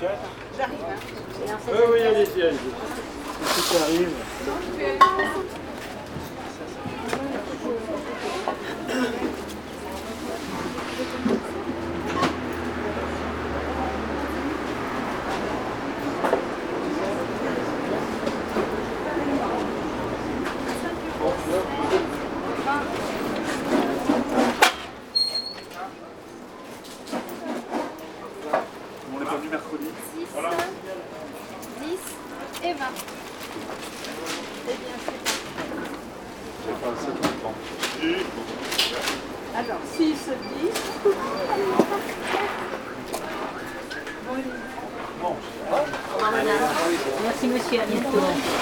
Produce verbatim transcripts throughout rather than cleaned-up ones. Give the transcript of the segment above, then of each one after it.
J'arrive. Hein. Oui, oui, allez-y, allez-y. C'est qui arrive. On n'est pas venu mercredi. six, Voilà. dix et vingt. C'est bien, c'est bon. J'ai pas assez de temps. Alors, six, dix. Bon. Merci monsieur, à bientôt.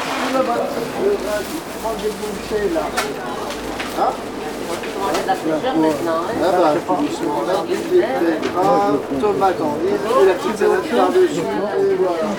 La fraîcheur maintenant, hein. Ah bah, franchement, la petite betterave, tomate en ligne, et la petite salade par-dessus, et voilà.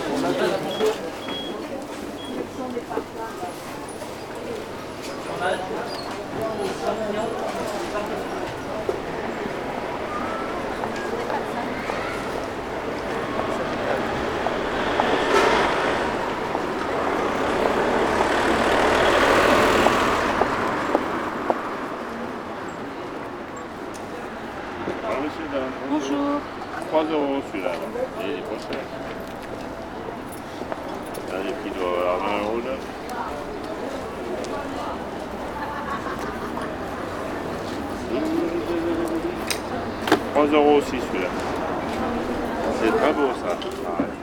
Alors, monsieur, madame, Bonjour. trois euros celui-là. Et il est pas cher. Là, les prix doivent avoir vingt euros là. trois euros aussi celui-là. C'est très beau ça. Pareil.